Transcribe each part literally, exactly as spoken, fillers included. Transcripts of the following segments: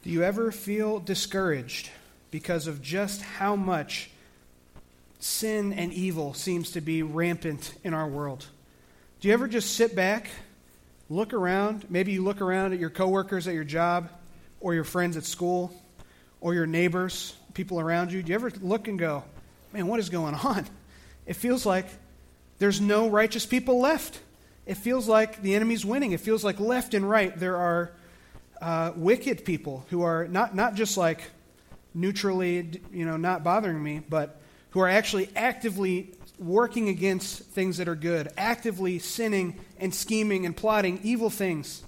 Do you ever feel discouraged because of just how much sin and evil seems to be rampant in our world? Do you ever just sit back, look around, maybe you look around at your coworkers at your job, or your friends at school, or your neighbors, people around you? Do you ever look and go, man, what is going on? It feels like there's no righteous people left. It feels like the enemy's winning. It feels like left and right there are uh, wicked people who are not, not just like neutrally, you know, not bothering me, but who are actually actively working against things that are good, actively sinning and scheming and plotting evil things.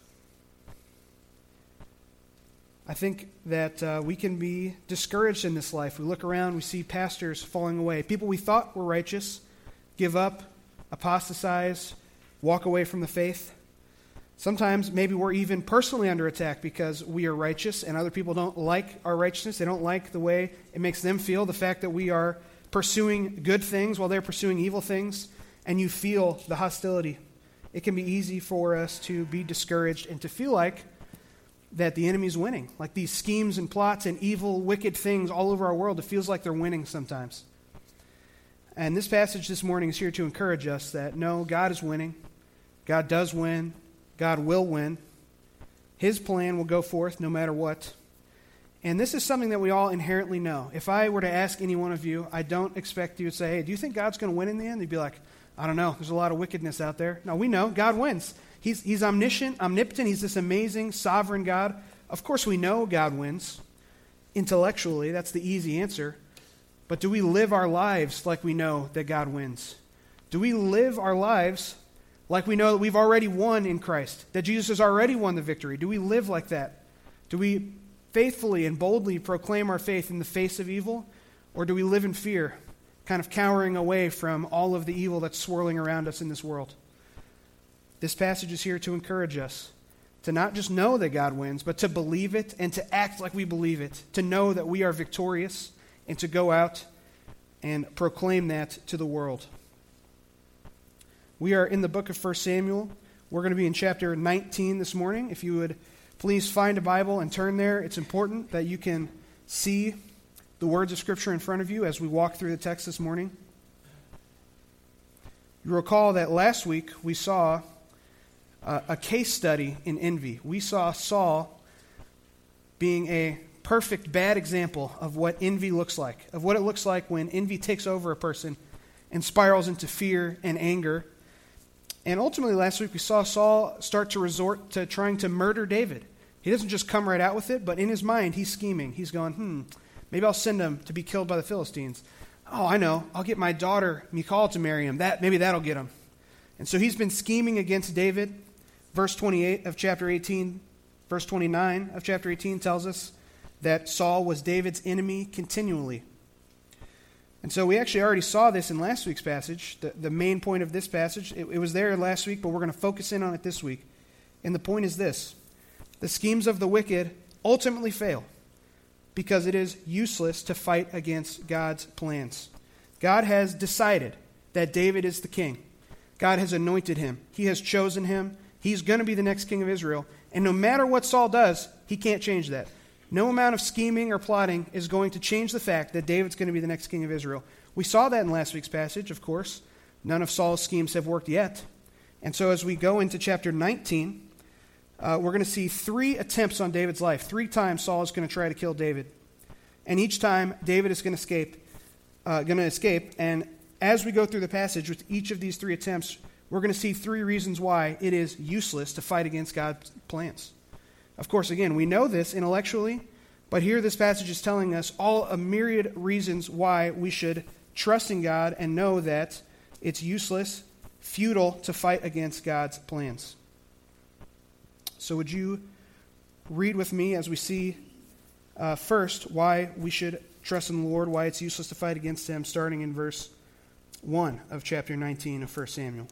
I think that uh, we can be discouraged in this life. We look around, we see pastors falling away. People we thought were righteous give up, apostatize, walk away from the faith. Sometimes maybe we're even personally under attack because we are righteous and other people don't like our righteousness. They don't like the way it makes them feel, the fact that we are pursuing good things while they're pursuing evil things, and you feel the hostility. It can be easy for us to be discouraged and to feel like that the enemy's winning. Like these schemes and plots and evil, wicked things all over our world, it feels like they're winning sometimes. And this passage this morning is here to encourage us that no, God is winning. God does win. God will win. His plan will go forth no matter what. And this is something that we all inherently know. If I were to ask any one of you, I don't expect you to say, hey, do you think God's going to win in the end? You'd be like, I don't know. There's a lot of wickedness out there. No, we know. God wins. He's, he's omniscient, omnipotent. He's this amazing, sovereign God. Of course we know God wins. Intellectually, that's the easy answer. But do we live our lives like we know that God wins? Do we live our lives like we know that we've already won in Christ, that Jesus has already won the victory? Do we live like that? Do we faithfully and boldly proclaim our faith in the face of evil? Or do we live in fear, kind of cowering away from all of the evil that's swirling around us in this world? This passage is here to encourage us to not just know that God wins, but to believe it and to act like we believe it, to know that we are victorious and to go out and proclaim that to the world. We are in the book of First Samuel. We're going to be in chapter nineteen this morning. If you would please find a Bible and turn there. It's important that you can see the words of Scripture in front of you as we walk through the text this morning. You recall that last week we saw uh, a case study in envy. We saw Saul being a perfect bad example of what envy looks like, of what it looks like when envy takes over a person and spirals into fear and anger. And ultimately last week we saw Saul start to resort to trying to murder David. He doesn't just come right out with it, but in his mind he's scheming. He's going, hmm, maybe I'll send him to be killed by the Philistines. Oh, I know. I'll get my daughter Michal to marry him. That maybe that'll get him. And so he's been scheming against David. Verse twenty-eight of chapter eighteen, verse twenty-nine of chapter eighteen tells us that Saul was David's enemy continually. And so we actually already saw this in last week's passage. The, the main point of this passage, it, it was there last week, but we're going to focus in on it this week. And the point is this: the schemes of the wicked ultimately fail because it is useless to fight against God's plans. God has decided that David is the king. God has anointed him. He has chosen him. He's going to be the next king of Israel. And no matter what Saul does, he can't change that. No amount of scheming or plotting is going to change the fact that David's going to be the next king of Israel. We saw that in last week's passage, of course. None of Saul's schemes have worked yet. And so as we go into chapter nineteen, uh, we're going to see three attempts on David's life. Three times Saul is going to try to kill David. And each time, David is going to escape. Uh, going to escape. And as we go through the passage with each of these three attempts, we're going to see three reasons why it is useless to fight against God's plans. Of course, again, we know this intellectually, but here this passage is telling us all a myriad reasons why we should trust in God and know that it's useless, futile to fight against God's plans. So would you read with me as we see uh, first why we should trust in the Lord, why it's useless to fight against him, starting in verse one of chapter nineteen of First Samuel.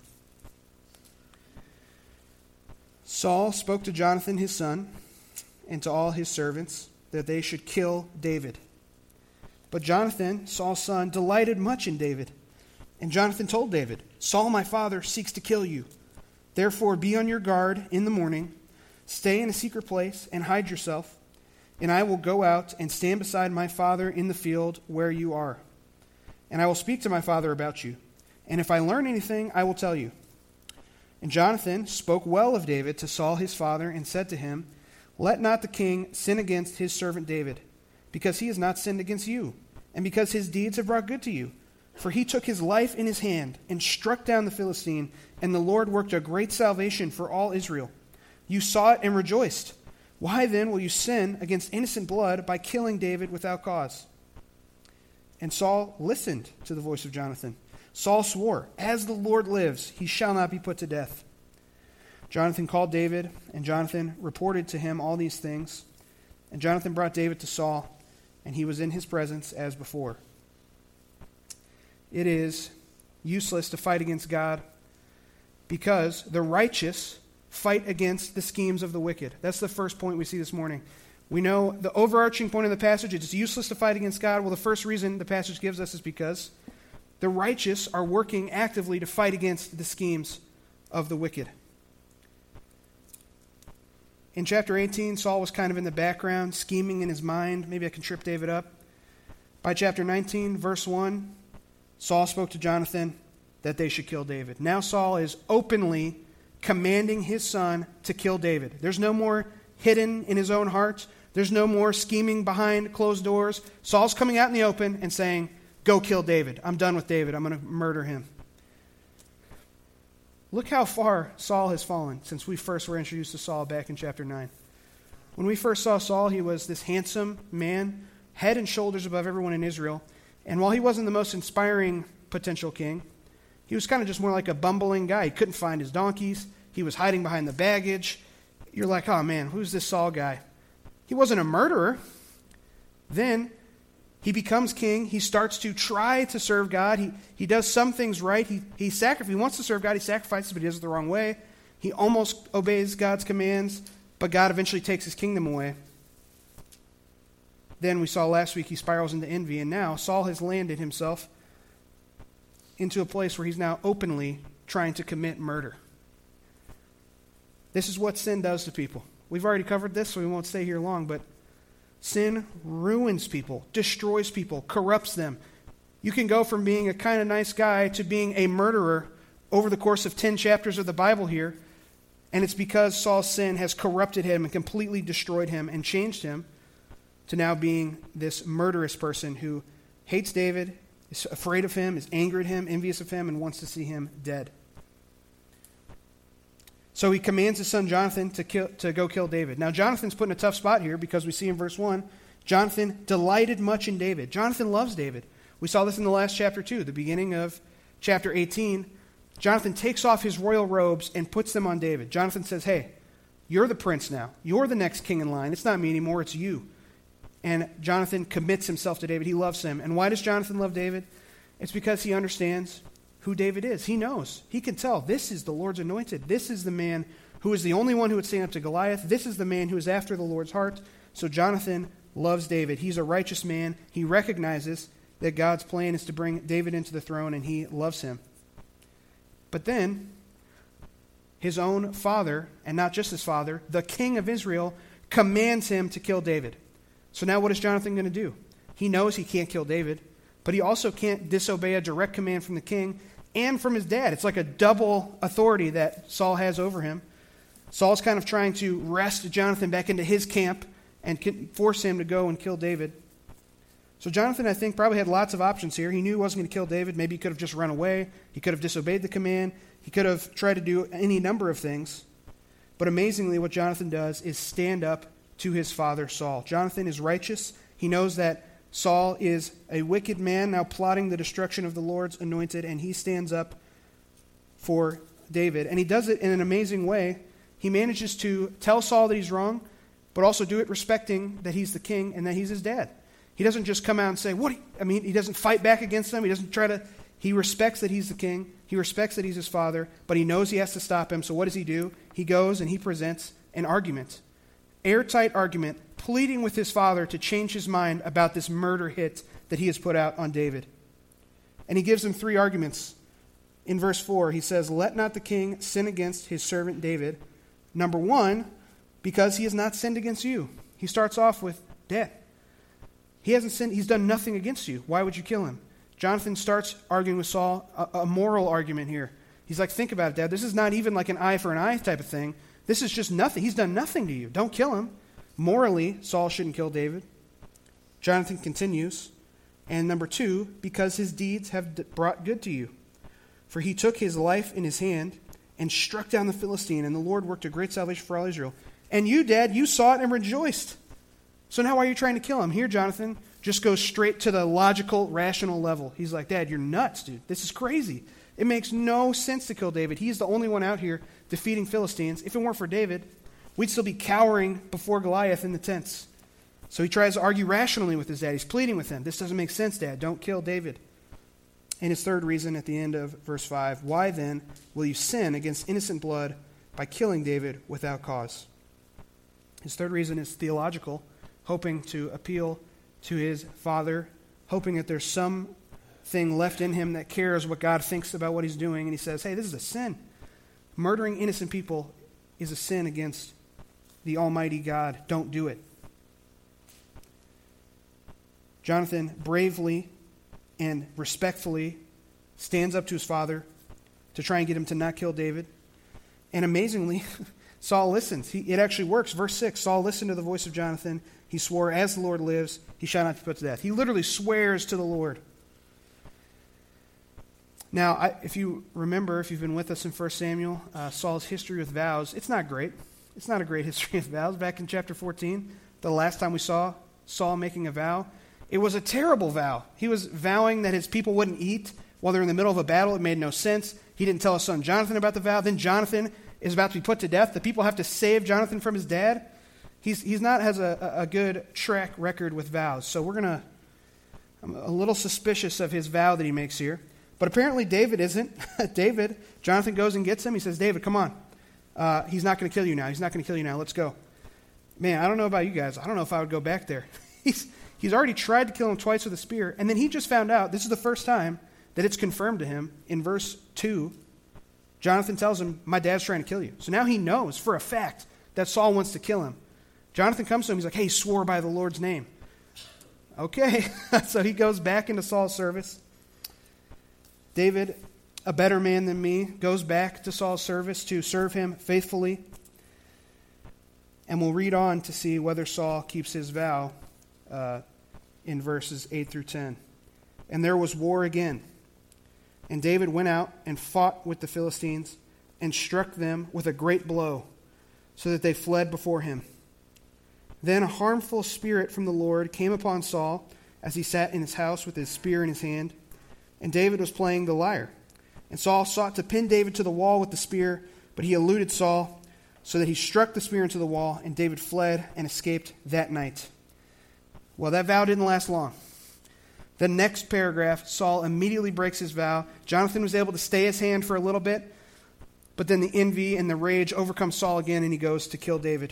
Saul spoke to Jonathan his son and to all his servants that they should kill David. But Jonathan, Saul's son, delighted much in David. And Jonathan told David, Saul my father seeks to kill you. Therefore be on your guard in the morning, stay in a secret place and hide yourself. and I will go out and stand beside my father in the field where you are. And I will speak to my father about you. And if I learn anything, I will tell you." And Jonathan spoke well of David to Saul his father, and said to him, "Let not the king sin against his servant David, because he has not sinned against you, and because his deeds have brought good to you. For he took his life in his hand and struck down the Philistine, and the Lord worked a great salvation for all Israel. You saw it and rejoiced. Why then will you sin against innocent blood by killing David without cause?" And Saul listened to the voice of Jonathan. Saul swore, "As the Lord lives, he shall not be put to death." Jonathan called David, and Jonathan reported to him all these things. And Jonathan brought David to Saul, and he was in his presence as before. It is useless to fight against God because the righteous fight against the schemes of the wicked. That's the first point we see this morning. We know the overarching point of the passage, it's useless to fight against God. Well, the first reason the passage gives us is because the righteous are working actively to fight against the schemes of the wicked. In chapter eighteen, Saul was kind of in the background, scheming in his mind. Maybe I can trip David up. By chapter nineteen, verse one, Saul spoke to Jonathan that they should kill David. Now Saul is openly commanding his son to kill David. There's no more hidden in his own heart. There's no more scheming behind closed doors. Saul's coming out in the open and saying, "Go kill David. I'm done with David. I'm going to murder him." Look how far Saul has fallen since we first were introduced to Saul back in chapter nine. When we first saw Saul, he was this handsome man, head and shoulders above everyone in Israel. And while he wasn't the most inspiring potential king, he was kind of just more like a bumbling guy. He couldn't find his donkeys. He was hiding behind the baggage. You're like, oh man, who's this Saul guy? He wasn't a murderer. Then he becomes king. He starts to try to serve God. He he does some things right. He he sacri- he wants to serve God. He sacrifices, but he does it the wrong way. He almost obeys God's commands, but God eventually takes his kingdom away. Then we saw last week he spirals into envy, and now Saul has landed himself into a place where he's now openly trying to commit murder. This is what sin does to people. We've already covered this, so we won't stay here long, but sin ruins people, destroys people, corrupts them. You can go from being a kind of nice guy to being a murderer over the course of ten chapters of the Bible here, and it's because Saul's sin has corrupted him and completely destroyed him and changed him to now being this murderous person who hates David, is afraid of him, is angry at him, envious of him, and wants to see him dead. So he commands his son Jonathan to kill, to go kill David. Now Jonathan's put in a tough spot here because we see in verse one, Jonathan delighted much in David. Jonathan loves David. We saw this in the last chapter too, the beginning of chapter eighteen. Jonathan takes off his royal robes and puts them on David. Jonathan says, hey, you're the prince now. You're the next king in line. It's not me anymore, it's you. And Jonathan commits himself to David. He loves him. And why does Jonathan love David? It's because he understands who David is. He knows. He can tell this is the Lord's anointed. This is the man who is the only one who would stand up to Goliath. This is the man who is after the Lord's heart. So Jonathan loves David. He's a righteous man. He recognizes that God's plan is to bring David into the throne, and he loves him. But then, his own father, and not just his father, the king of Israel, commands him to kill David. So now what is Jonathan going to do? He knows he can't kill David, but he also can't disobey a direct command from the king and from his dad. It's like a double authority that Saul has over him. Saul's kind of trying to wrest Jonathan back into his camp and force him to go and kill David. So Jonathan, I think, probably had lots of options here. He knew he wasn't going to kill David. Maybe he could have just run away. He could have disobeyed the command. He could have tried to do any number of things. But amazingly, what Jonathan does is stand up to his father Saul. Jonathan is righteous. He knows that Saul is a wicked man now plotting the destruction of the Lord's anointed, and he stands up for David. And he does it in an amazing way. He manages to tell Saul that he's wrong, but also do it respecting that he's the king and that he's his dad. He doesn't just come out and say, what? I mean, he doesn't fight back against them. He doesn't try to, he respects that he's the king. He respects that he's his father, but he knows he has to stop him. So what does he do? He goes and he presents an argument. Airtight argument, pleading with his father to change his mind about this murder hit that he has put out on David. And he gives him three arguments. In verse four, he says, let not the king sin against his servant David. Number one, because he has not sinned against you. He starts off with Dad, he hasn't sinned. He's done nothing against you. Why would you kill him? Jonathan starts arguing with Saul, a, a moral argument here. He's like, think about it, Dad. This is not even like an eye for an eye type of thing. This is just nothing. He's done nothing to you. Don't kill him. Morally, Saul shouldn't kill David. Jonathan continues. And number two, because his deeds have d- brought good to you. For he took his life in his hand and struck down the Philistine, and the Lord worked a great salvation for all Israel. And you, Dad, you saw it and rejoiced. So now why are you trying to kill him? Here, Jonathan just goes straight to the logical, rational level. He's like, Dad, you're nuts, dude. This is crazy. It makes no sense to kill David. He's the only one out here defeating Philistines. If it weren't for David, we'd still be cowering before Goliath in the tents. So he tries to argue rationally with his dad. He's pleading with him. This doesn't make sense, Dad. Don't kill David. And his third reason at the end of verse five, why then will you sin against innocent blood by killing David without cause? His third reason is theological, hoping to appeal to his father, hoping that there's something left in him that cares what God thinks about what he's doing. And he says, hey, this is a sin. Murdering innocent people is a sin against the Almighty God. Don't do it. Jonathan bravely and respectfully stands up to his father to try and get him to not kill David. And amazingly, Saul listens. He, it actually works. Verse six, Saul listened to the voice of Jonathan. He swore, as the Lord lives, he shall not be put to death. He literally swears to the Lord. Now, I, if you remember, if you've been with us in First Samuel, uh, Saul's history with vows, it's not great. It's not a great history of vows. Back in chapter fourteen, the last time we saw Saul making a vow, it was a terrible vow. He was vowing that his people wouldn't eat while they're in the middle of a battle. It made no sense. He didn't tell his son Jonathan about the vow. Then Jonathan is about to be put to death. The people have to save Jonathan from his dad. He's he's not has a, a good track record with vows. So we're going to, I'm a little suspicious of his vow that he makes here. But apparently David isn't. David, Jonathan goes and gets him. He says, David, come on. Uh, he's not going to kill you now. He's not going to kill you now. Let's go. Man, I don't know about you guys. I don't know if I would go back there. he's He's already tried to kill him twice with a spear. And then he just found out, this is the first time that it's confirmed to him. In verse two, Jonathan tells him, my dad's trying to kill you. So now he knows for a fact that Saul wants to kill him. Jonathan comes to him. He's like, hey, he swore by the Lord's name. Okay. So he goes back into Saul's service. David, a better man than me, goes back to Saul's service to serve him faithfully. And we'll read on to see whether Saul keeps his vow uh, in verses eight through ten. And there was war again. And David went out and fought with the Philistines and struck them with a great blow, so that they fled before him. Then a harmful spirit from the Lord came upon Saul as he sat in his house with his spear in his hand. And David was playing the lyre. And Saul sought to pin David to the wall with the spear, but he eluded Saul, so that he struck the spear into the wall, and David fled and escaped that night. Well, that vow didn't last long. The next paragraph, Saul immediately breaks his vow. Jonathan was able to stay his hand for a little bit, but then the envy and the rage overcome Saul again, and he goes to kill David.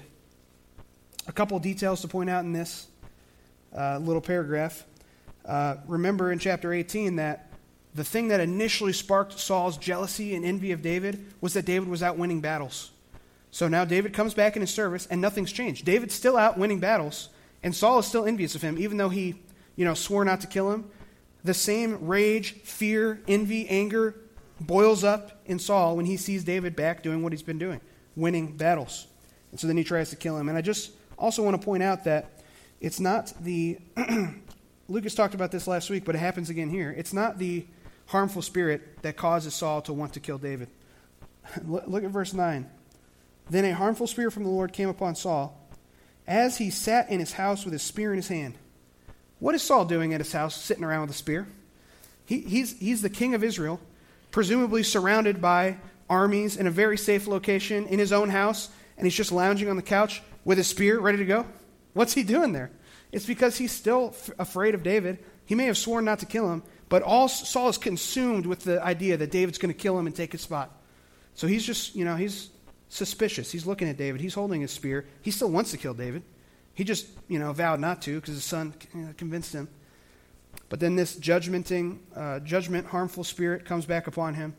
A couple of details to point out in this uh, little paragraph. Uh, remember in chapter eighteen that the thing that initially sparked Saul's jealousy and envy of David was that David was out winning battles. So now David comes back in his service, and nothing's changed. David's still out winning battles, and Saul is still envious of him, even though he, you know, swore not to kill him. The same rage, fear, envy, anger boils up in Saul when he sees David back doing what he's been doing, winning battles. And so then he tries to kill him. And I just also want to point out that it's not the, Lucas talked about this last week, but it happens again here. It's not the harmful spirit that causes Saul to want to kill David. Look at verse nine. Then a harmful spirit from the Lord came upon Saul as he sat in his house with his spear in his hand. What is Saul doing at his house, sitting around with a spear? He, he's, he's the king of Israel, presumably surrounded by armies in a very safe location in his own house, and he's just lounging on the couch with his spear ready to go. What's he doing there? It's because he's still f- afraid of David. He may have sworn not to kill him, but all Saul is consumed with the idea that David's going to kill him and take his spot. So he's just, you know, he's suspicious. He's looking at David. He's holding his spear. He still wants to kill David. He just, you know, vowed not to because his son you know, convinced him. But then this judgmenting, uh, judgment, harmful spirit comes back upon him,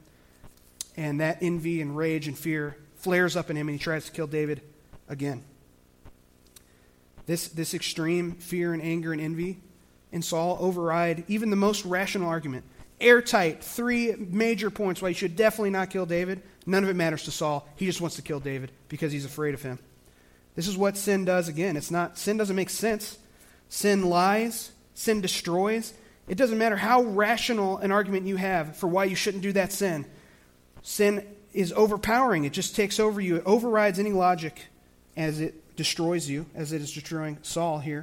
and that envy and rage and fear flares up in him, and he tries to kill David again. This, this extreme fear and anger and envy in Saul override even the most rational argument. Airtight, three major points why you should definitely not kill David. None of it matters to Saul. He just wants to kill David because he's afraid of him. This is what sin does. Again, it's not, sin doesn't make sense. Sin lies. Sin destroys. It doesn't matter how rational an argument you have for why you shouldn't do that sin. Sin is overpowering. It just takes over you. It overrides any logic as it destroys you, as it is destroying Saul here.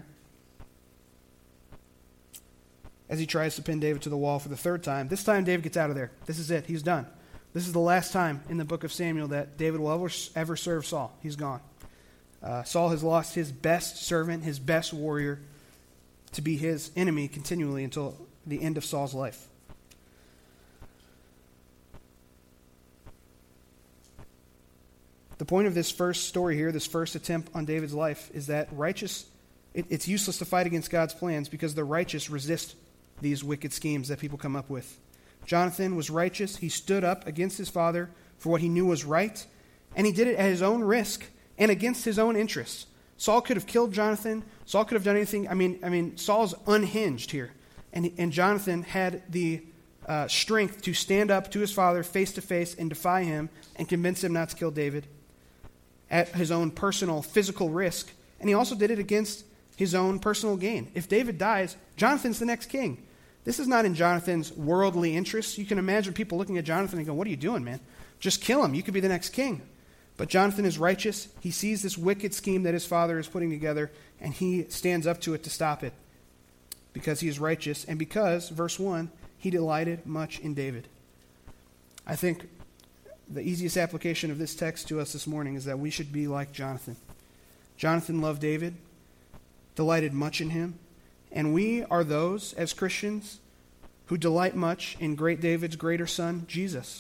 As he tries to pin David to the wall for the third time. This time David gets out of there. This is it. He's done. This is the last time in the book of Samuel that David will ever, ever serve Saul. He's gone. Uh, Saul has lost his best servant, his best warrior, to be his enemy continually until the end of Saul's life. The point of this first story here, this first attempt on David's life, is that righteous, it, it's useless to fight against God's plans because the righteous resist these wicked schemes that people come up with. Jonathan was righteous. He stood up against his father for what he knew was right, and he did it at his own risk and against his own interests. Saul could have killed Jonathan. Saul could have done anything. I mean, I mean, Saul's unhinged here, and and Jonathan had the uh, strength to stand up to his father face to face and defy him and convince him not to kill David at his own personal physical risk, and he also did it against his own personal gain. If David dies, Jonathan's the next king. This is not in Jonathan's worldly interests. You can imagine people looking at Jonathan and going, "What are you doing, man? Just kill him. You could be the next king." But Jonathan is righteous. He sees this wicked scheme that his father is putting together, and he stands up to it to stop it because he is righteous and because, verse one, he delighted much in David. I think the easiest application of this text to us this morning is that we should be like Jonathan. Jonathan loved David, delighted much in him, and we are those, as Christians, who delight much in great David's greater son, Jesus.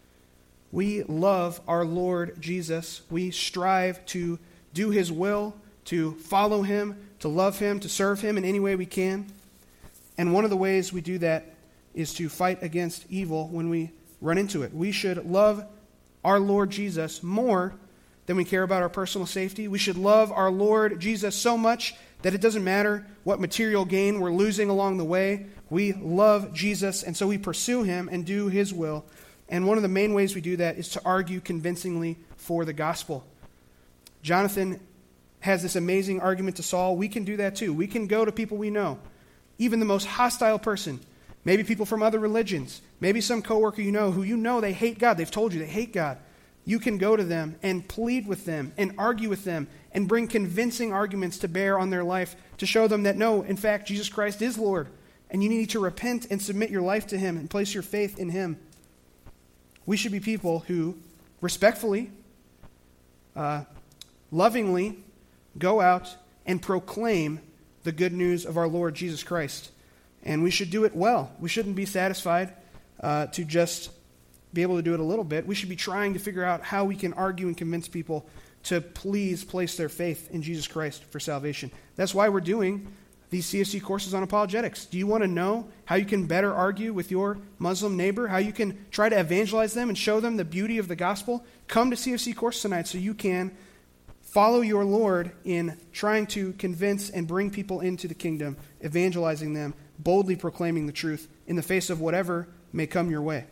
We love our Lord Jesus. We strive to do his will, to follow him, to love him, to serve him in any way we can. And one of the ways we do that is to fight against evil when we run into it. We should love our Lord Jesus more than we care about our personal safety. We should love our Lord Jesus so much that it doesn't matter what material gain we're losing along the way. We love Jesus, and so we pursue him and do his will. And one of the main ways we do that is to argue convincingly for the gospel. Jonathan has this amazing argument to Saul. We can do that too. We can go to people we know, even the most hostile person, maybe people from other religions, maybe some coworker you know who you know they hate God. They've told you they hate God. You can go to them and plead with them and argue with them and bring convincing arguments to bear on their life to show them that no, in fact, Jesus Christ is Lord, and you need to repent and submit your life to him and place your faith in him. We should be people who respectfully, uh, lovingly go out and proclaim the good news of our Lord Jesus Christ. And we should do it well. We shouldn't be satisfied uh, to just be able to do it a little bit. We should be trying to figure out how we can argue and convince people to please place their faith in Jesus Christ for salvation. That's why we're doing these C F C courses on apologetics. Do you want to know how you can better argue with your Muslim neighbor, how you can try to evangelize them and show them the beauty of the gospel? Come to C F C course tonight so you can follow your Lord in trying to convince and bring people into the kingdom, evangelizing them, boldly proclaiming the truth in the face of whatever may come your way.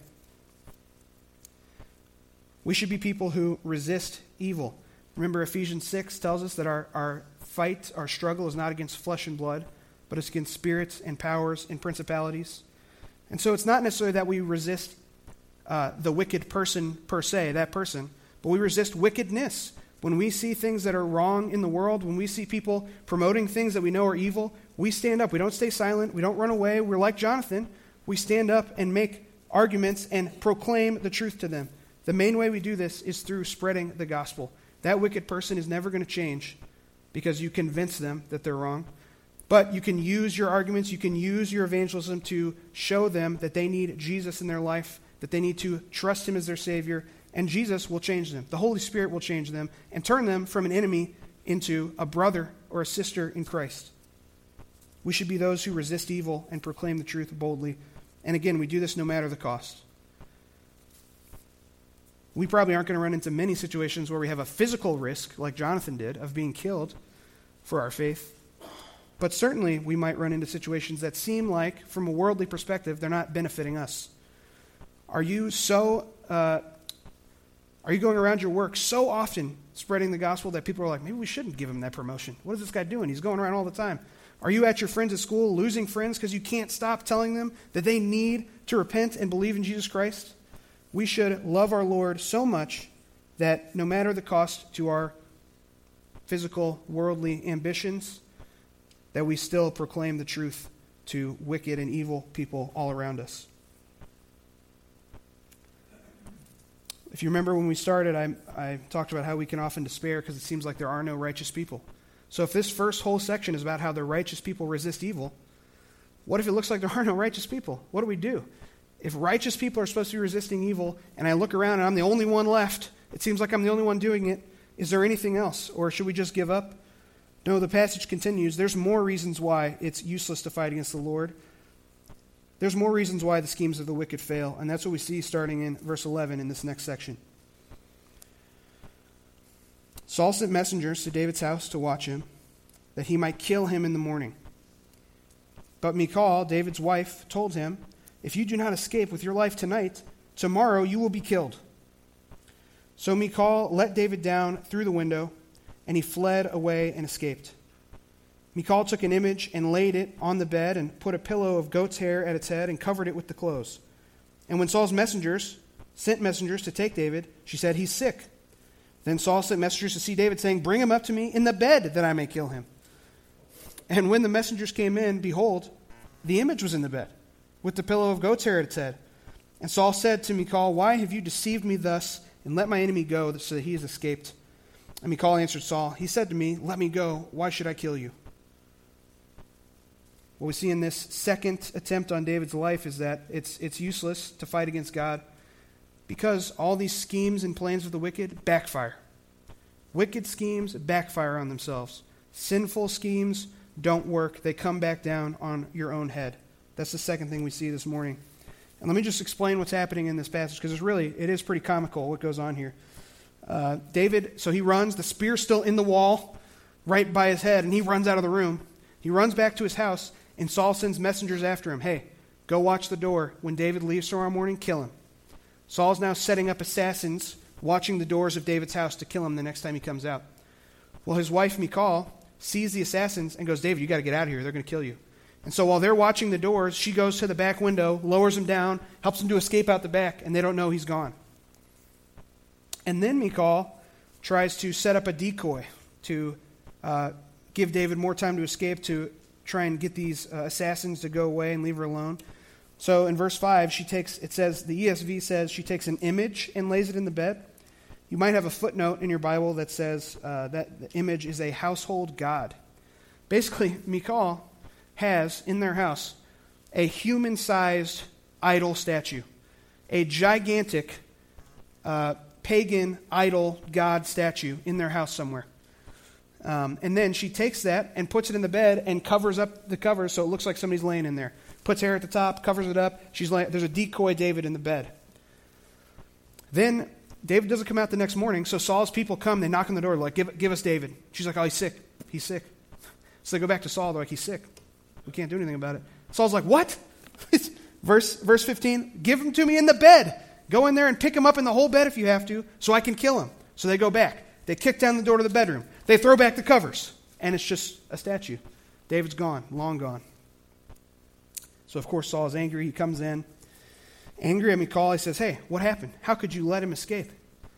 We should be people who resist evil. Remember, Ephesians six tells us that our, our fight, our struggle is not against flesh and blood, but it's against spirits and powers and principalities. And so it's not necessarily that we resist uh, the wicked person per se, that person, but we resist wickedness. When we see things that are wrong in the world, when we see people promoting things that we know are evil, we stand up. We don't stay silent. We don't run away. We're like Jonathan. We stand up and make arguments and proclaim the truth to them. The main way we do this is through spreading the gospel. That wicked person is never going to change because you convince them that they're wrong. But you can use your arguments, you can use your evangelism to show them that they need Jesus in their life, that they need to trust him as their Savior, and Jesus will change them. The Holy Spirit will change them and turn them from an enemy into a brother or a sister in Christ. We should be those who resist evil and proclaim the truth boldly. And again, we do this no matter the cost. We probably aren't going to run into many situations where we have a physical risk, like Jonathan did, of being killed. for our faith. But certainly we might run into situations that seem like, from a worldly perspective, they're not benefiting us. Are you so, uh, are you going around your work so often spreading the gospel that people are like, maybe we shouldn't give him that promotion? What is this guy doing? He's going around all the time. Are you at your friends at school losing friends because you can't stop telling them that they need to repent and believe in Jesus Christ? We should love our Lord so much that no matter the cost to our physical, worldly ambitions, that we still proclaim the truth to wicked and evil people all around us. If you remember when we started, I, I talked about how we can often despair because it seems like there are no righteous people. So if this first whole section is about how the righteous people resist evil, what if it looks like there are no righteous people? What do we do? If righteous people are supposed to be resisting evil, and I look around and I'm the only one left, it seems like I'm the only one doing it, is there anything else? Or should we just give up? No, the passage continues. There's more reasons why it's useless to fight against the Lord. There's more reasons why the schemes of the wicked fail, and that's what we see starting in verse eleven in this next section. Saul sent messengers to David's house to watch him, that he might kill him in the morning. But Michal, David's wife, told him, if you do not escape with your life tonight, tomorrow you will be killed. So Michal let David down through the window, and he fled away and escaped. Michal took an image and laid it on the bed and put a pillow of goat's hair at its head and covered it with the clothes. And when Saul's messengers sent messengers to take David, she said, he's sick. Then Saul sent messengers to see David, saying, bring him up to me in the bed that I may kill him. And when the messengers came in, behold, the image was in the bed, with the pillow of goat's hair at its head. And Saul said to Michal, why have you deceived me thus, and let my enemy go, so that he has escaped? And Michal answered Saul, he said to me, let me go, why should I kill you? What we see in this second attempt on David's life is that it's it's useless to fight against God because all these schemes and plans of the wicked backfire. Wicked schemes backfire on themselves. Sinful schemes don't work. They come back down on your own head. That's the second thing we see this morning. And let me just explain what's happening in this passage because it's really, it is pretty comical what goes on here. Uh, David, so he runs, the spear's still in the wall right by his head, and he runs out of the room. He runs back to his house, and Saul sends messengers after him. Hey, go watch the door. When David leaves tomorrow morning, kill him. Saul's now setting up assassins watching the doors of David's house to kill him the next time he comes out. Well, his wife, Michal, sees the assassins and goes, David, you got to get out of here. They're going to kill you. And so while they're watching the doors, she goes to the back window, lowers him down, helps him to escape out the back, and they don't know he's gone. And then Michal tries to set up a decoy to uh, give David more time to escape, to try and get these uh, assassins to go away and leave her alone. So in verse five, she takes, it says, the E S V says she takes an image and lays it in the bed. You might have a footnote in your Bible that says uh, that the image is a household god. Basically, Michal has in their house a human-sized idol statue, a gigantic uh, pagan idol god statue in their house somewhere. Um, and then she takes that and puts it in the bed and covers up the covers so it looks like somebody's laying in there. Puts hair at the top, covers it up. She's laying, there's a decoy David in the bed. Then David doesn't come out the next morning, so Saul's people come, they knock on the door, like, give, give us David. She's like, oh, he's sick. He's sick. So they go back to Saul, they're like, he's sick. We can't do anything about it. Saul's like, what? verse, verse fifteen, give him to me in the bed. Go in there and pick him up in the whole bed if you have to, so I can kill him. So they go back. They kick down the door to the bedroom. They throw back the covers, and it's just a statue. David's gone, long gone. So, of course, Saul is angry. He comes in. Angry at Michal, he says, hey, what happened? How could you let him escape?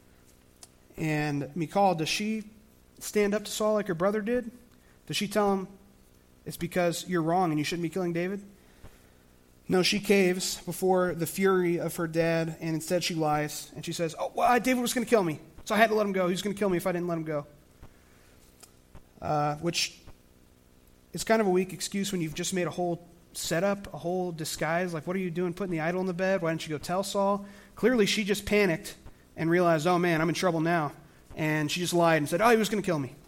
And Michal, does she stand up to Saul like her brother did? Does she tell him it's because you're wrong and you shouldn't be killing David? No, she caves before the fury of her dad, and instead she lies. And she says, oh, well, David was going to kill me, so I had to let him go. He was going to kill me if I didn't let him go. Uh, which is kind of a weak excuse when you've just made a whole setup, a whole disguise. Like, what are you doing putting the idol in the bed? Why didn't you go tell Saul? Clearly, she just panicked and realized, oh, man, I'm in trouble now. And she just lied and said, oh, he was going to kill me.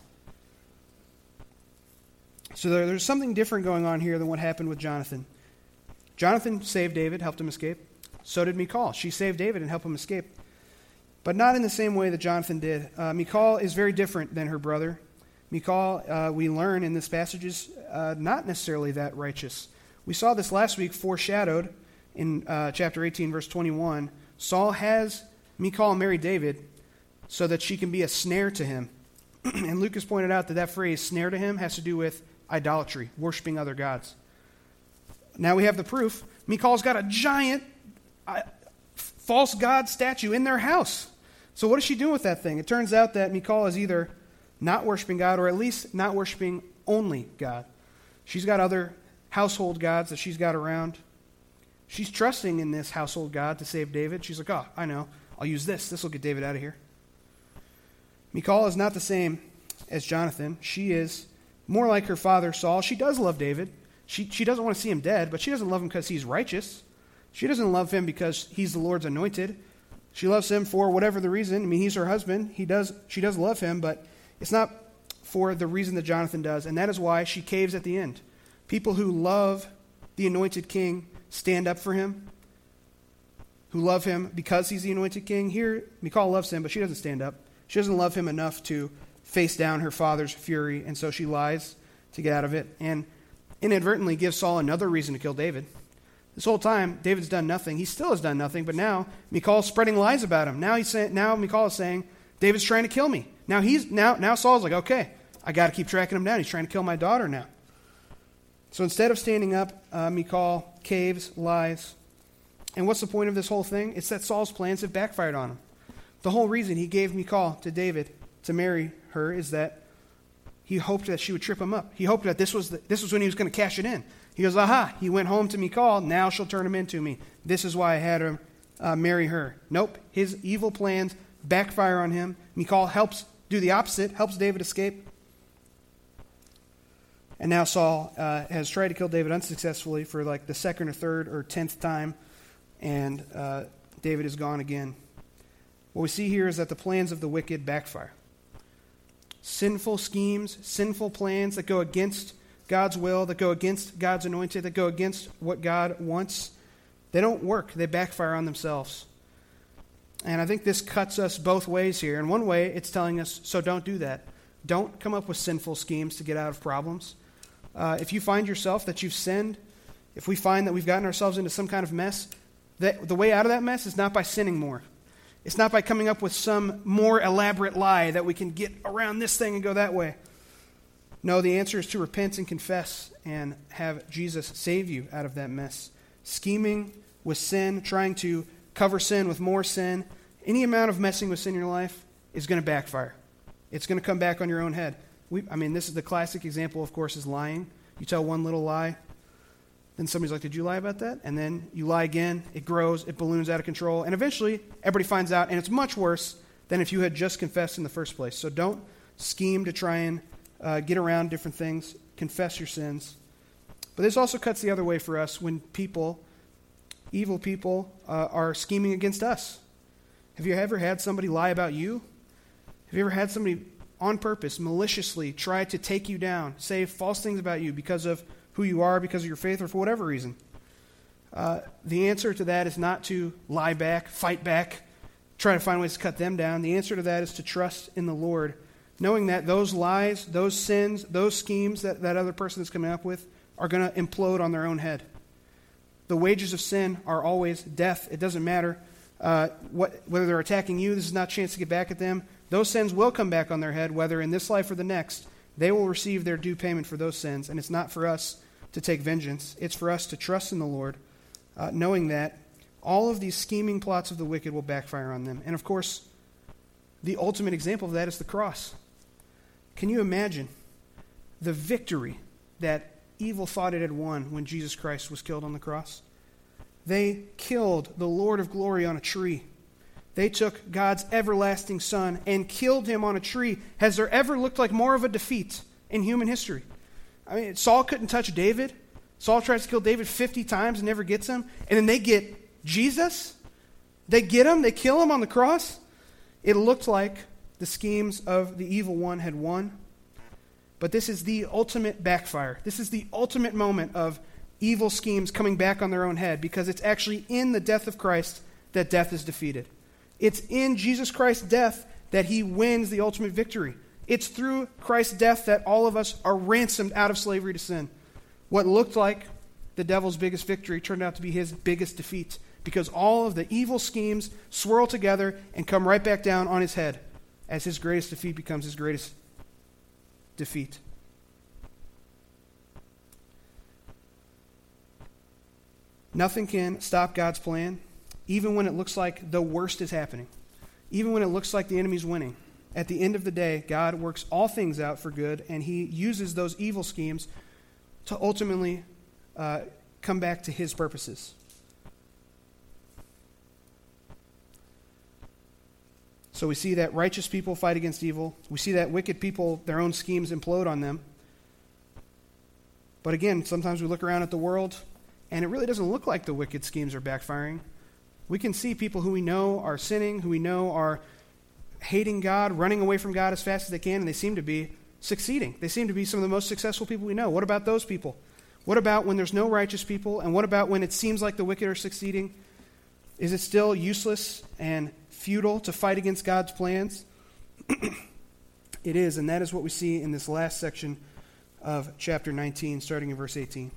So there, there's something different going on here than what happened with Jonathan. Jonathan saved David, helped him escape. So did Michal. She saved David and helped him escape. But not in the same way that Jonathan did. Uh, Michal is very different than her brother. Michal, uh, we learn in this passage, is uh, not necessarily that righteous. We saw this last week foreshadowed in uh, chapter eighteen, verse twenty-one. Saul has Michal marry David so that she can be a snare to him. And Lucas pointed out that that phrase, snare to him, has to do with idolatry, worshiping other gods. Now we have the proof. Michal's got a giant uh, false god statue in their house. So what is she doing with that thing? It turns out that Michal is either not worshiping God, or at least not worshiping only God. She's got other household gods that she's got around. She's trusting in this household god to save David. She's like, oh, I know. I'll use this. This will get David out of here. Michal is not the same as Jonathan. She is more like her father Saul. She does love David. She, she doesn't want to see him dead, but she doesn't love him because he's righteous. She doesn't love him because he's the Lord's anointed. She loves him for whatever the reason. I mean, he's her husband. He does. She does love him, but it's not for the reason that Jonathan does, and that is why she caves at the end. People who love the anointed king stand up for him, who love him because he's the anointed king. Here, Michal loves him, but she doesn't stand up. She doesn't love him enough to face down her father's fury, and so she lies to get out of it, and inadvertently gives Saul another reason to kill David. This whole time, David's done nothing. He still has done nothing, but now Michal's spreading lies about him. Now he's saying, now Michal is saying, David's trying to kill me. Now he's now now Saul's like, okay, I got to keep tracking him down. He's trying to kill my daughter now. So instead of standing up, uh, Michal caves, lies. And what's the point of this whole thing? It's that Saul's plans have backfired on him. The whole reason he gave Michal to David to marry her is that he hoped that she would trip him up. He hoped that this was the, this was when he was going to cash it in. He goes, aha, he went home to Michal, now she'll turn him into me. This is why I had him uh, marry her. Nope, his evil plans backfire on him. Michal helps do the opposite, helps David escape. And now Saul uh, has tried to kill David unsuccessfully for like the second or third or tenth time, and uh, David is gone again. What we see here is that the plans of the wicked backfire. Sinful schemes, sinful plans that go against God's will, that go against God's anointed, that go against what God wants, they don't work. They backfire on themselves. And I think this cuts us both ways here. In one way, it's telling us, so don't do that. Don't come up with sinful schemes to get out of problems. Uh, if you find yourself that you've sinned, if we find that we've gotten ourselves into some kind of mess, that the way out of that mess is not by sinning more. It's not by coming up with some more elaborate lie that we can get around this thing and go that way. No, the answer is to repent and confess and have Jesus save you out of that mess. Scheming with sin, trying to cover sin with more sin, any amount of messing with sin in your life is going to backfire. It's going to come back on your own head. We, I mean, this is the classic example, of course, is lying. You tell one little lie, then somebody's like, did you lie about that? And then you lie again, it grows, it balloons out of control, and eventually everybody finds out, and it's much worse than if you had just confessed in the first place. So don't scheme to try and uh, get around different things. Confess your sins. But this also cuts the other way for us when people, evil people, uh, are scheming against us. Have you ever had somebody lie about you? Have you ever had somebody on purpose, maliciously try to take you down, say false things about you because of who you are, because of your faith, or for whatever reason? Uh, the answer to that is not to lie back, fight back, try to find ways to cut them down. The answer to that is to trust in the Lord, knowing that those lies, those sins, those schemes that that other person is coming up with are going to implode on their own head. The wages of sin are always death. It doesn't matter uh, what whether they're attacking you. This is not a chance to get back at them. Those sins will come back on their head, whether in this life or the next. They will receive their due payment for those sins, and it's not for us to take vengeance. It's for us to trust in the Lord, uh, knowing that all of these scheming plots of the wicked will backfire on them. And of course, the ultimate example of that is the cross. Can you imagine the victory that evil thought it had won when Jesus Christ was killed on the cross? They killed the Lord of glory on a tree. They took God's everlasting Son and killed him on a tree. Has there ever looked like more of a defeat in human history? I mean, Saul couldn't touch David. Saul tries to kill David fifty times and never gets him. And then they get Jesus. They get him. They kill him on the cross. It looked like the schemes of the evil one had won. But this is the ultimate backfire. This is the ultimate moment of evil schemes coming back on their own head, because it's actually in the death of Christ that death is defeated. It's in Jesus Christ's death that he wins the ultimate victory. It's through Christ's death that all of us are ransomed out of slavery to sin. What looked like the devil's biggest victory turned out to be his biggest defeat, because all of the evil schemes swirl together and come right back down on his head as his greatest defeat becomes his greatest defeat. Nothing can stop God's plan, even when it looks like the worst is happening, even when it looks like the enemy's winning. At the end of the day, God works all things out for good, and he uses those evil schemes to ultimately uh, come back to his purposes. So we see that righteous people fight against evil. We see that wicked people, their own schemes implode on them. But again, sometimes we look around at the world, and it really doesn't look like the wicked schemes are backfiring. We can see people who we know are sinning, who we know are hating God, running away from God as fast as they can, and they seem to be succeeding. They seem to be some of the most successful people we know. What about those people? What about when there's no righteous people? And what about when it seems like the wicked are succeeding? Is it still useless and futile to fight against God's plans? It is, and that is what we see in this last section of chapter nineteen, starting in verse eighteen.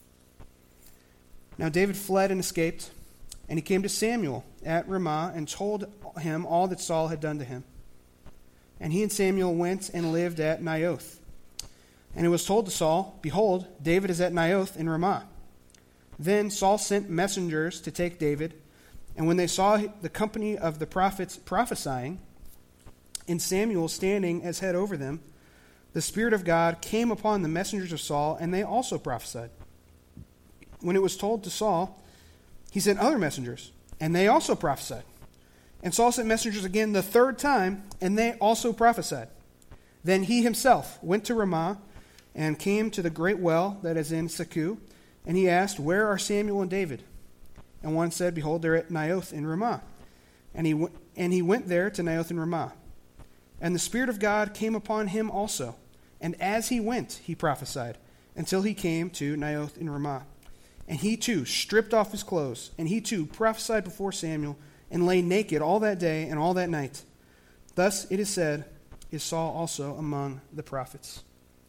Now David fled and escaped, and he came to Samuel at Ramah and told him all that Saul had done to him. And he and Samuel went and lived at Naioth. And it was told to Saul, Behold, David is at Naioth in Ramah. Then Saul sent messengers to take David, and when they saw the company of the prophets prophesying, and Samuel standing as head over them, the Spirit of God came upon the messengers of Saul, and they also prophesied. When it was told to Saul, he sent other messengers, and they also prophesied. And Saul sent messengers again the third time, and they also prophesied. Then he himself went to Ramah and came to the great well that is in Seku, and he asked, Where are Samuel and David? And one said, Behold, they're at Naioth in Ramah. And he, w- and he went there to Naioth in Ramah. And the Spirit of God came upon him also. And as he went, he prophesied, until he came to Naioth in Ramah. And he too stripped off his clothes, and he too prophesied before Samuel, and lay naked all that day and all that night. Thus it is said, is Saul also among the prophets.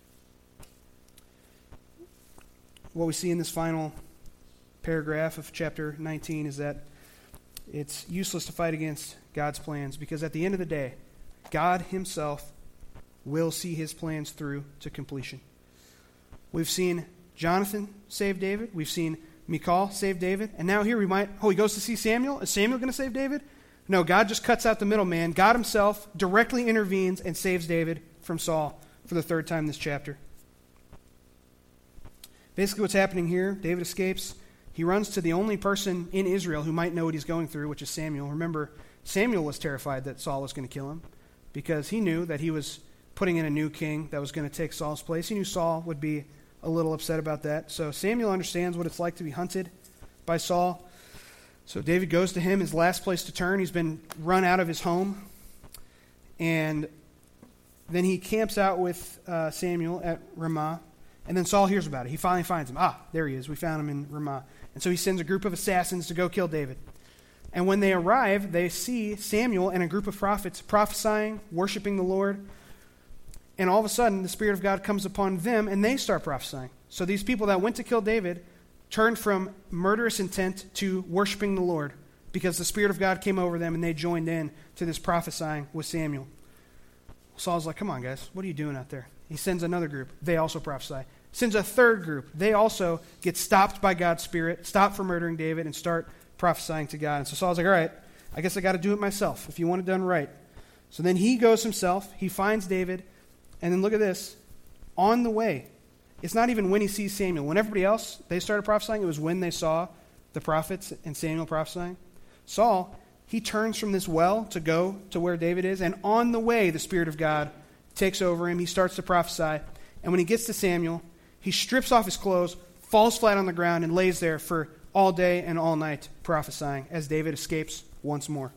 What we see in this final paragraph of chapter nineteen is that it's useless to fight against God's plans, because at the end of the day, God himself will see his plans through to completion. We've seen Jonathan save David. We've seen Michal save David. And now here we might, oh, he goes to see Samuel. Is Samuel going to save David? No, God just cuts out the middleman. God himself directly intervenes and saves David from Saul for the third time this chapter. Basically what's happening here, David escapes. He runs to the only person in Israel who might know what he's going through, which is Samuel. Remember, Samuel was terrified that Saul was going to kill him because he knew that he was putting in a new king that was going to take Saul's place. He knew Saul would be a little upset about that. So Samuel understands what it's like to be hunted by Saul. So David goes to him, his last place to turn. He's been run out of his home. And then he camps out with uh, Samuel at Ramah. And then Saul hears about it. He finally finds him. Ah, there he is. We found him in Ramah. And so he sends a group of assassins to go kill David. And when they arrive, they see Samuel and a group of prophets prophesying, worshiping the Lord. And all of a sudden, the Spirit of God comes upon them, and they start prophesying. So these people that went to kill David turned from murderous intent to worshiping the Lord, because the Spirit of God came over them, and they joined in to this prophesying with Samuel. Saul's like, come on, guys, what are you doing out there? He sends another group. They also prophesy. Sends a third group. They also get stopped by God's Spirit, stop from murdering David, and start prophesying to God. And so Saul's like, all right, I guess I got to do it myself if you want it done right. So then he goes himself. He finds David. And then look at this. On the way, it's not even when he sees Samuel. When everybody else, they started prophesying, it was when they saw the prophets and Samuel prophesying. Saul, he turns from this well to go to where David is, and on the way, the Spirit of God takes over him. He starts to prophesy. And when he gets to Samuel, he strips off his clothes, falls flat on the ground, and lays there for all day and all night prophesying as David escapes once more.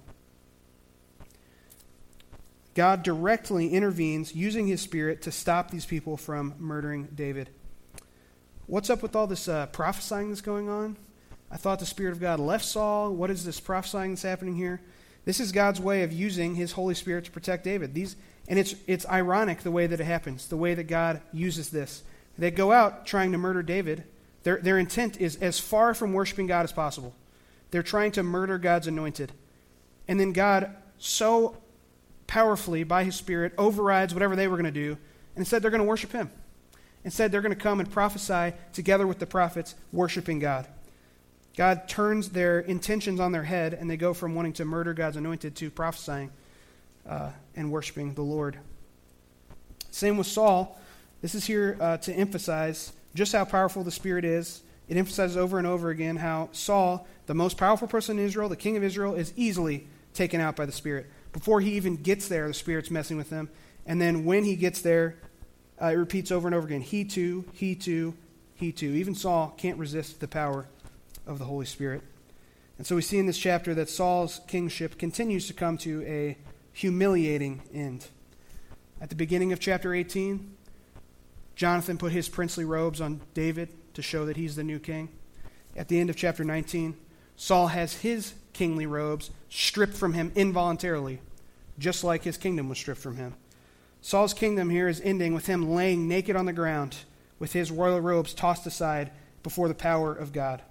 God directly intervenes using his Spirit to stop these people from murdering David. What's up with all this uh, prophesying that's going on? I thought the Spirit of God left Saul. What is this prophesying that's happening here? This is God's way of using his Holy Spirit to protect David. These And it's it's ironic the way that it happens, the way that God uses this. They go out trying to murder David. Their, their intent is as far from worshiping God as possible. They're trying to murder God's anointed. And then God so powerfully, by his Spirit, overrides whatever they were going to do, and instead they're going to worship him. Instead, they're going to come and prophesy together with the prophets, worshiping God. God turns their intentions on their head, and they go from wanting to murder God's anointed to prophesying uh, and worshiping the Lord. Same with Saul. This is here uh, to emphasize just how powerful the Spirit is. It emphasizes over and over again how Saul, the most powerful person in Israel, the king of Israel, is easily taken out by the Spirit. Before he even gets there, the Spirit's messing with him. And then when he gets there, uh, it repeats over and over again. He too, he too, he too. Even Saul can't resist the power of the Holy Spirit. And so we see in this chapter that Saul's kingship continues to come to a humiliating end. At the beginning of chapter eighteen, Jonathan put his princely robes on David to show that he's the new king. At the end of chapter nineteen, Saul has his kingly robes stripped from him involuntarily, just like his kingdom was stripped from him. Saul's kingdom here is ending with him laying naked on the ground with his royal robes tossed aside before the power of God.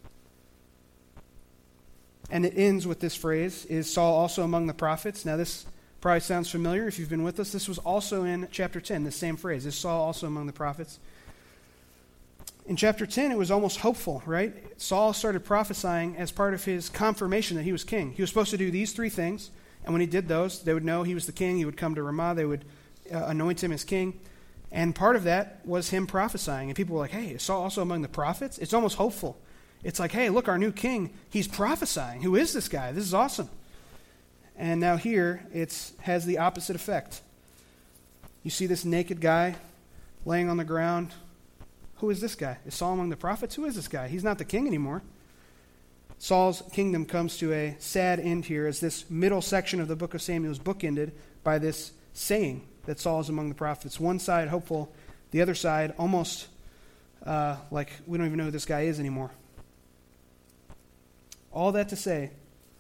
And it ends with this phrase, is Saul also among the prophets? Now this probably sounds familiar if you've been with us. This was also in chapter ten, the same phrase. Is Saul also among the prophets? In chapter ten, it was almost hopeful, right? Saul started prophesying as part of his confirmation that he was king. He was supposed to do these three things, and when he did those, they would know he was the king. He would come to Ramah. They would uh, anoint him as king. And part of that was him prophesying. And people were like, hey, is Saul also among the prophets? It's almost hopeful. It's like, hey, look, our new king, he's prophesying. Who is this guy? This is awesome. And now here, it has the opposite effect. You see this naked guy laying on the ground. Who is this guy? Is Saul among the prophets? Who is this guy? He's not the king anymore. Saul's kingdom comes to a sad end here as this middle section of the book of Samuel is bookended by this saying that Saul is among the prophets. One side hopeful, the other side almost uh, like we don't even know who this guy is anymore. All that to say,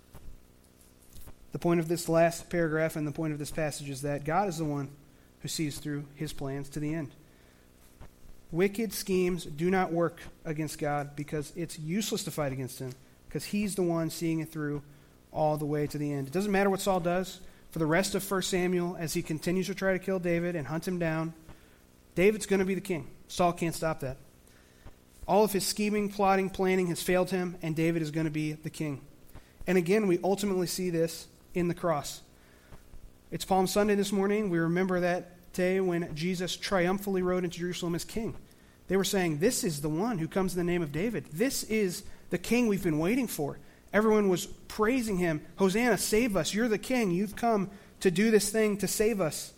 the point of this last paragraph and the point of this passage is that God is the one who sees through his plans to the end. Wicked schemes do not work against God because it's useless to fight against him, because he's the one seeing it through all the way to the end. It doesn't matter what Saul does. For the rest of First Samuel, as he continues to try to kill David and hunt him down, David's going to be the king. Saul can't stop that. All of his scheming, plotting, planning has failed him, and David is going to be the king. And again, we ultimately see this in the cross. It's Palm Sunday this morning. We remember that day when Jesus triumphantly rode into Jerusalem as king. They were saying, this is the one who comes in the name of David. This is the king we've been waiting for. Everyone was praising him. Hosanna, save us. You're the king. You've come to do this thing to save us.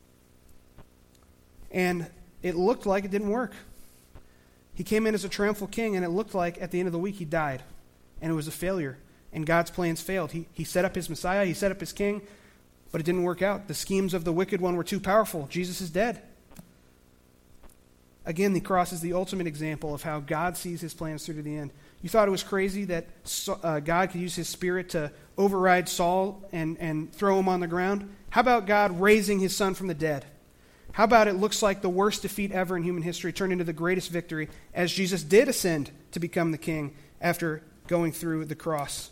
And it looked like it didn't work. He came in as a triumphal king, and it looked like at the end of the week he died. And it was a failure. And God's plans failed. He, he set up his Messiah. He set up his king. But it didn't work out. The schemes of the wicked one were too powerful. Jesus is dead. Again, the cross is the ultimate example of how God sees his plans through to the end. You thought it was crazy that uh, God could use his Spirit to override Saul and, and throw him on the ground? How about God raising his son from the dead? How about it looks like the worst defeat ever in human history turned into the greatest victory as Jesus did ascend to become the king after going through the cross?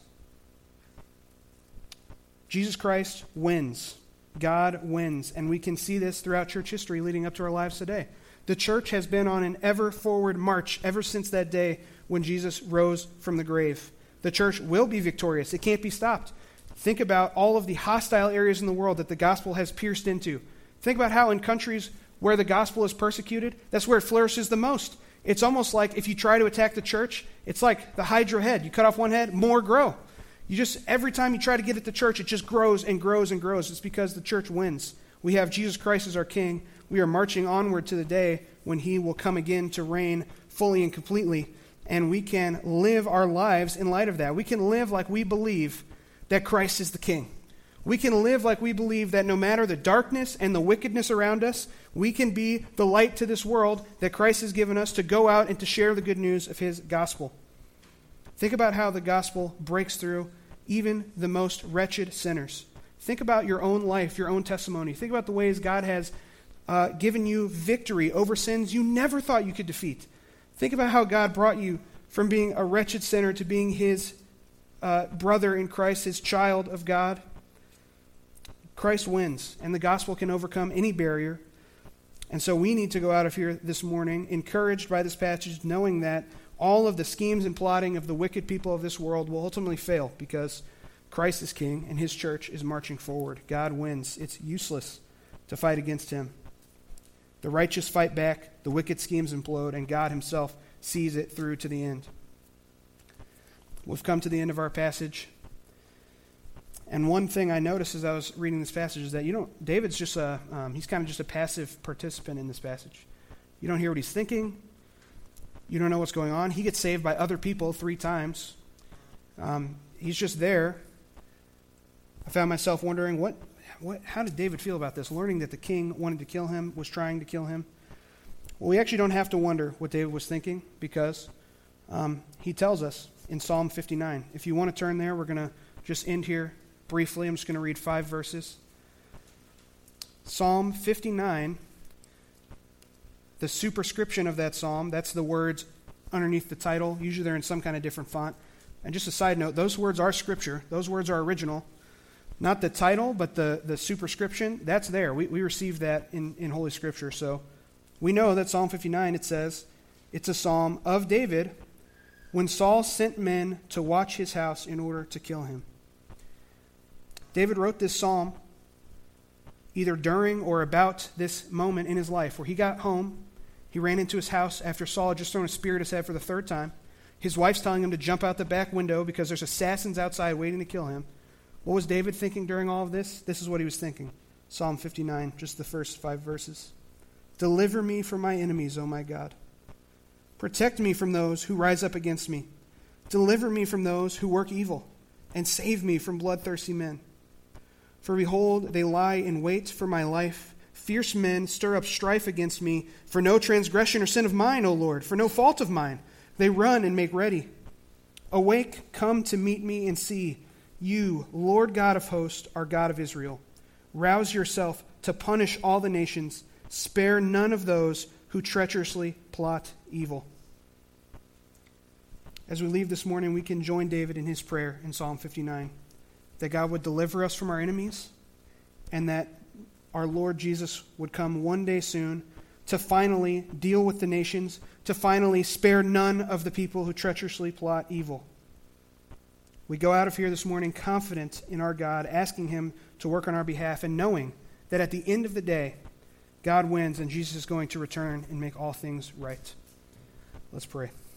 Jesus Christ wins. God wins. And we can see this throughout church history leading up to our lives today. The church has been on an ever-forward march ever since that day when Jesus rose from the grave. The church will be victorious. It can't be stopped. Think about all of the hostile areas in the world that the gospel has pierced into. Think about how in countries where the gospel is persecuted, that's where it flourishes the most. It's almost like if you try to attack the church, it's like the hydra head. You cut off one head, more grow. You just, every time you try to get at the church, it just grows and grows and grows. It's because the church wins. We have Jesus Christ as our king. We are marching onward to the day when he will come again to reign fully and completely. And we can live our lives in light of that. We can live like we believe that Christ is the king. We can live like we believe that no matter the darkness and the wickedness around us, we can be the light to this world that Christ has given us to go out and to share the good news of his gospel. Think about how the gospel breaks through even the most wretched sinners. Think about your own life, your own testimony. Think about the ways God has uh, given you victory over sins you never thought you could defeat. Think about how God brought you from being a wretched sinner to being his uh, brother in Christ, his child of God. Christ wins, and the gospel can overcome any barrier. And so we need to go out of here this morning encouraged by this passage, knowing that all of the schemes and plotting of the wicked people of this world will ultimately fail because Christ is king and his church is marching forward. God wins. It's useless to fight against him. The righteous fight back, the wicked schemes implode, and God himself sees it through to the end. We've come to the end of our passage. And one thing I noticed as I was reading this passage is that, you know, David's just a, um, he's kind of just a passive participant in this passage. You don't hear what he's thinking. You don't know what's going on. He gets saved by other people three times. Um, he's just there. I found myself wondering, what, what, how did David feel about this? Learning that the king wanted to kill him, was trying to kill him. Well, we actually don't have to wonder what David was thinking because um, he tells us in Psalm fifty-nine. If you want to turn there, we're going to just end here briefly. I'm just going to read five verses. Psalm fifty-nine, the superscription of that psalm, that's the words underneath the title. Usually they're in some kind of different font. And just a side note, those words are scripture. Those words are original. Not the title, but the, the superscription, that's there. We, we received that in, in Holy Scripture. So we know that Psalm fifty-nine, it says, it's a psalm of David when Saul sent men to watch his house in order to kill him. David wrote this psalm either during or about this moment in his life where he got home, he ran into his house after Saul had just thrown a spear at his head for the third time. His wife's telling him to jump out the back window because there's assassins outside waiting to kill him. What was David thinking during all of this? This is what he was thinking. Psalm fifty-nine, just the first five verses. Deliver me from my enemies, O my God. Protect me from those who rise up against me. Deliver me from those who work evil, and save me from bloodthirsty men. For behold, they lie in wait for my life. Fierce men stir up strife against me. For no transgression or sin of mine, O Lord, for no fault of mine. They run and make ready. Awake, come to meet me and see. You, Lord God of hosts, are God of Israel. Rouse yourself to punish all the nations. Spare none of those who treacherously plot evil. As we leave this morning, we can join David in his prayer in Psalm fifty-nine, that God would deliver us from our enemies, and that our Lord Jesus would come one day soon to finally deal with the nations, to finally spare none of the people who treacherously plot evil. We go out of here this morning confident in our God, asking him to work on our behalf, and knowing that at the end of the day, God wins and Jesus is going to return and make all things right. Let's pray.